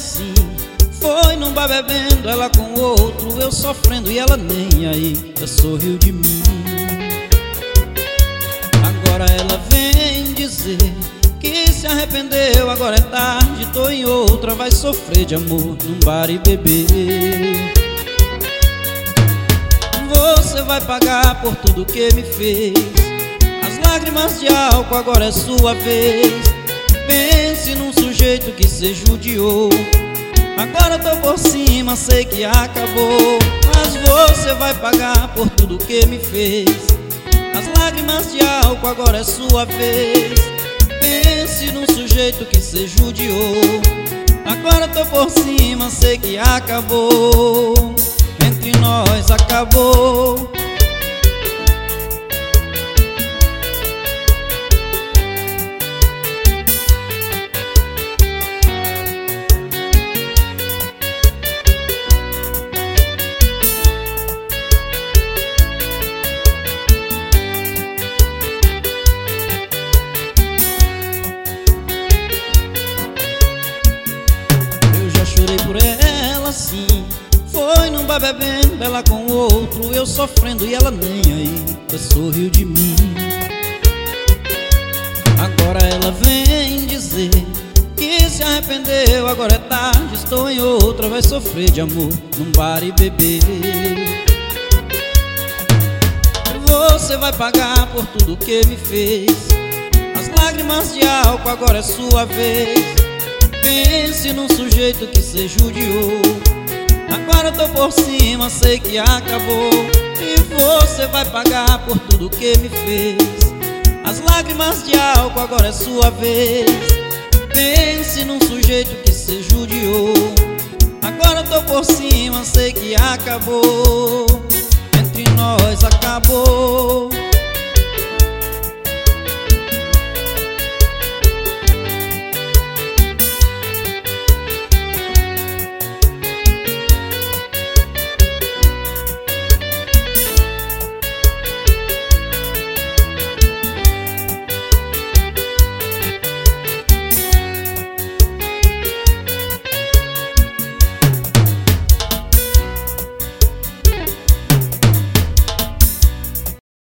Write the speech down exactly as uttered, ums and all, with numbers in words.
assim. Foi num bar bebendo, ela com outro, eu sofrendo e ela nem aí, ela sorriu de mim. Agora ela vem dizer que se arrependeu, agora é tarde, tô em outra, vai sofrer de amor num bar e beber. Você vai pagar por tudo que me fez, as lágrimas de álcool agora é sua vez. Pense num sujeito que se judiou, agora tô por cima, sei que acabou. Mas você vai pagar por tudo que me fez, as lágrimas de álcool agora é sua vez. Pense num sujeito que se judiou, agora tô por cima, sei que acabou. Entre nós acabou. Chorei por ela sim, foi num bar bebendo, ela com outro, eu sofrendo e ela nem aí, ela sorriu de mim. Agora ela vem dizer que se arrependeu, agora é tarde, estou em outra, vai sofrer de amor num bar e beber. Você vai pagar por tudo que me fez, as lágrimas de álcool agora é sua vez. Pense num sujeito que se judiou, agora tô por cima, sei que acabou. E você vai pagar por tudo que me fez, as lágrimas de álcool agora é sua vez. Pense num sujeito que se judiou, agora tô por cima, sei que acabou. Entre nós acabou.